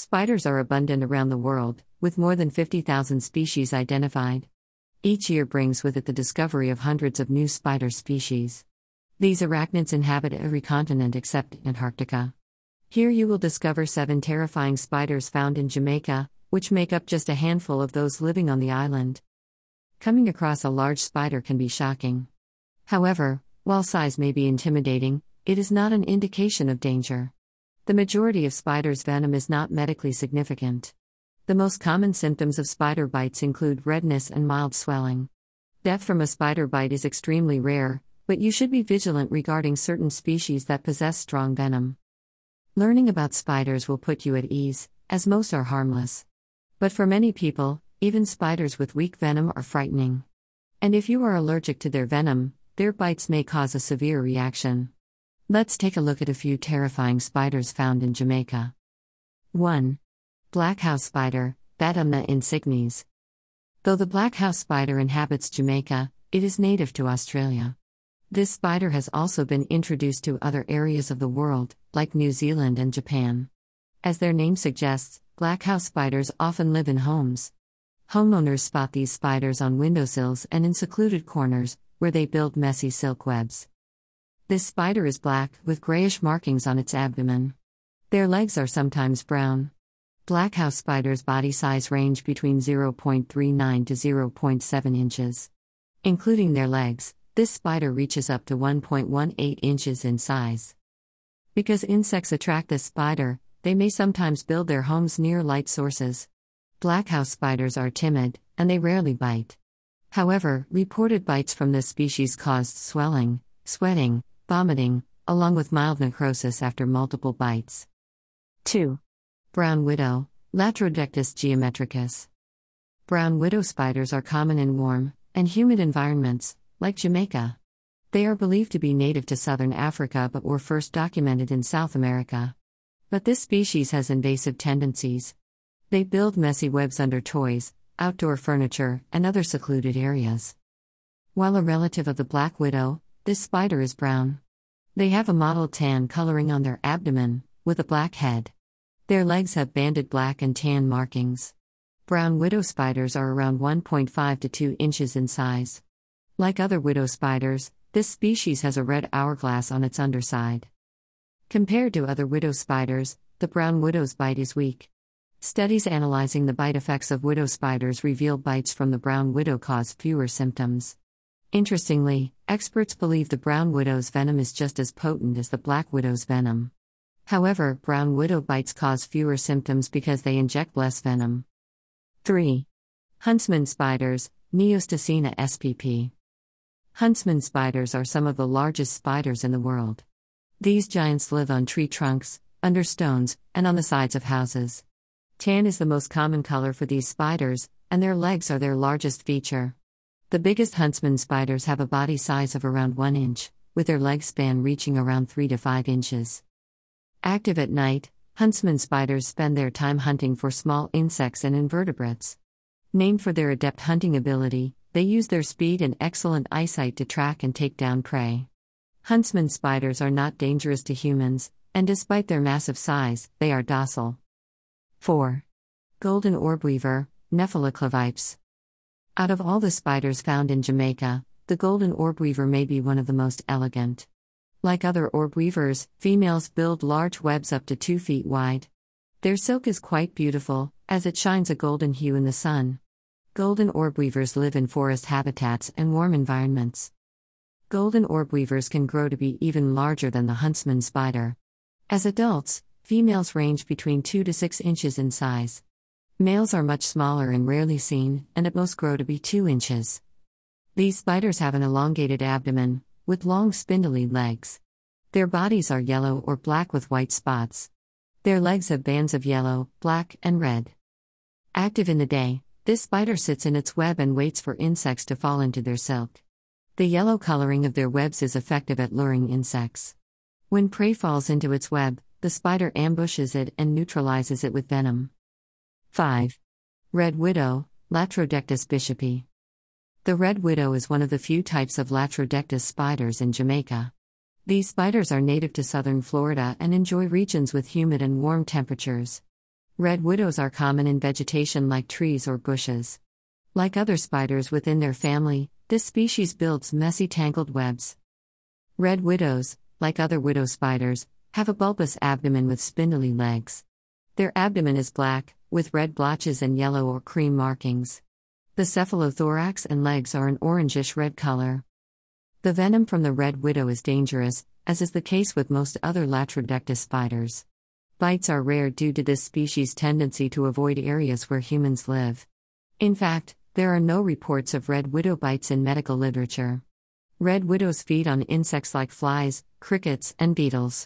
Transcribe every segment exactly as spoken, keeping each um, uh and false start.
Spiders are abundant around the world, with more than fifty thousand species identified. Each year brings with it the discovery of hundreds of new spider species. These arachnids inhabit every continent except Antarctica. Here you will discover seven terrifying spiders found in Jamaica, which make up just a handful of those living on the island. Coming across a large spider can be shocking. However, while size may be intimidating, it is not an indication of danger. The majority of spiders' venom is not medically significant. The most common symptoms of spider bites include redness and mild swelling. Death from a spider bite is extremely rare, but you should be vigilant regarding certain species that possess strong venom. Learning about spiders will put you at ease, as most are harmless. But for many people, even spiders with weak venom are frightening. And if you are allergic to their venom, their bites may cause a severe reaction. Let's take a look at a few terrifying spiders found in Jamaica. one. Black house spider, Batumna insignis. Though the black house spider inhabits Jamaica, it is native to Australia. This spider has also been introduced to other areas of the world, like New Zealand and Japan. As their name suggests, black house spiders often live in homes. Homeowners spot these spiders on windowsills and in secluded corners, where they build messy silk webs. This spider is black, with grayish markings on its abdomen. Their legs are sometimes brown. Black house spiders' body size range between zero point three nine to zero point seven inches. Including their legs, this spider reaches up to one point one eight inches in size. Because insects attract this spider, they may sometimes build their homes near light sources. Black house spiders are timid, and they rarely bite. However, reported bites from this species caused swelling, sweating, vomiting, along with mild necrosis after multiple bites. two. Brown widow, Latrodectus geometricus. Brown widow spiders are common in warm and humid environments, like Jamaica. They are believed to be native to southern Africa but were first documented in South America. But this species has invasive tendencies. They build messy webs under toys, outdoor furniture, and other secluded areas. While a relative of the black widow, this spider is brown. They have a mottled tan coloring on their abdomen, with a black head. Their legs have banded black and tan markings. Brown widow spiders are around one point five to two inches in size. Like other widow spiders, this species has a red hourglass on its underside. Compared to other widow spiders, the brown widow's bite is weak. Studies analyzing the bite effects of widow spiders reveal bites from the brown widow cause fewer symptoms. Interestingly, experts believe the brown widow's venom is just as potent as the black widow's venom. However, brown widow bites cause fewer symptoms because they inject less venom. three. Huntsman spiders, Neosticina spp. Huntsman spiders are some of the largest spiders in the world. These giants live on tree trunks, under stones, and on the sides of houses. Tan is the most common color for these spiders, and their legs are their largest feature. The biggest huntsman spiders have a body size of around one inch, with their leg span reaching around three to five inches. Active at night, huntsman spiders spend their time hunting for small insects and invertebrates. Named for their adept hunting ability, they use their speed and excellent eyesight to track and take down prey. Huntsman spiders are not dangerous to humans, and despite their massive size, they are docile. four. Golden orbweaver, Nepheloclavipes. Out of all the spiders found in Jamaica, the golden orbweaver may be one of the most elegant. Like other orbweavers, females build large webs up to two feet wide. Their silk is quite beautiful, as it shines a golden hue in the sun. Golden orbweavers live in forest habitats and warm environments. Golden orbweavers can grow to be even larger than the huntsman spider. As adults, females range between two to six inches in size. Males are much smaller and rarely seen, and at most grow to be two inches. These spiders have an elongated abdomen, with long spindly legs. Their bodies are yellow or black with white spots. Their legs have bands of yellow, black, and red. Active in the day, this spider sits in its web and waits for insects to fall into their silk. The yellow coloring of their webs is effective at luring insects. When prey falls into its web, the spider ambushes it and neutralizes it with venom. five. Red widow, Latrodectus bishopi. The red widow is one of the few types of Latrodectus spiders in Jamaica. These spiders are native to southern Florida and enjoy regions with humid and warm temperatures. Red widows are common in vegetation like trees or bushes. Like other spiders within their family, this species builds messy tangled webs. Red widows, like other widow spiders, have a bulbous abdomen with spindly legs. Their abdomen is black, with red blotches and yellow or cream markings. The cephalothorax and legs are an orangish red color. The venom from the red widow is dangerous, as is the case with most other Latrodectus spiders. Bites are rare due to this species' tendency to avoid areas where humans live. In fact, there are no reports of red widow bites in medical literature. Red widows feed on insects like flies, crickets, and beetles.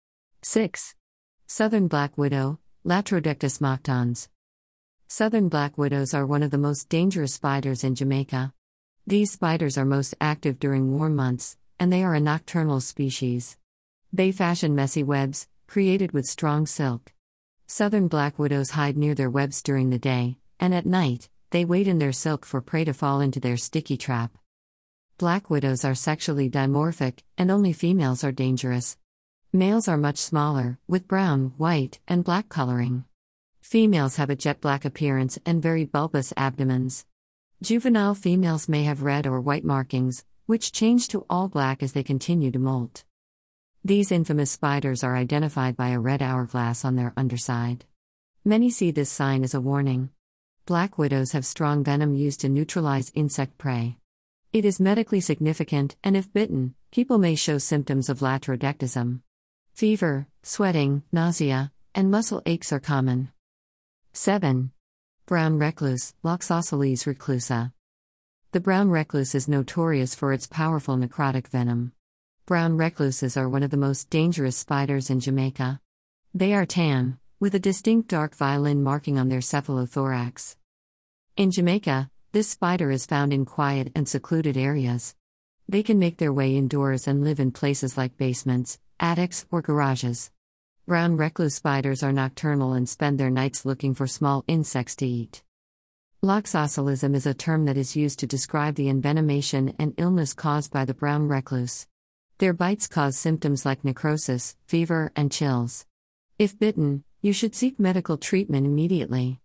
six. Southern black widow, Latrodectus moctans. Southern black widows are one of the most dangerous spiders in Jamaica. These spiders are most active during warm months, and they are a nocturnal species. They fashion messy webs, created with strong silk. Southern black widows hide near their webs during the day, and at night, they wait in their silk for prey to fall into their sticky trap. Black widows are sexually dimorphic, and only females are dangerous. Males are much smaller, with brown, white, and black coloring. Females have a jet black appearance and very bulbous abdomens. Juvenile females may have red or white markings, which change to all black as they continue to molt. These infamous spiders are identified by a red hourglass on their underside. Many see this sign as a warning. Black widows have strong venom used to neutralize insect prey. It is medically significant, and if bitten, people may show symptoms of latrodectism. Fever, sweating, nausea, and muscle aches are common. seven. Brown recluse, Loxosceles reclusa. The brown recluse is notorious for its powerful necrotic venom. Brown recluses are one of the most dangerous spiders in Jamaica. They are tan, with a distinct dark violin marking on their cephalothorax. In Jamaica, this spider is found in quiet and secluded areas. They can make their way indoors and live in places like basements, attics, or garages. Brown recluse spiders are nocturnal and spend their nights looking for small insects to eat. Loxoscelism is a term that is used to describe the envenomation and illness caused by the brown recluse. Their bites cause symptoms like necrosis, fever, and chills. If bitten, you should seek medical treatment immediately.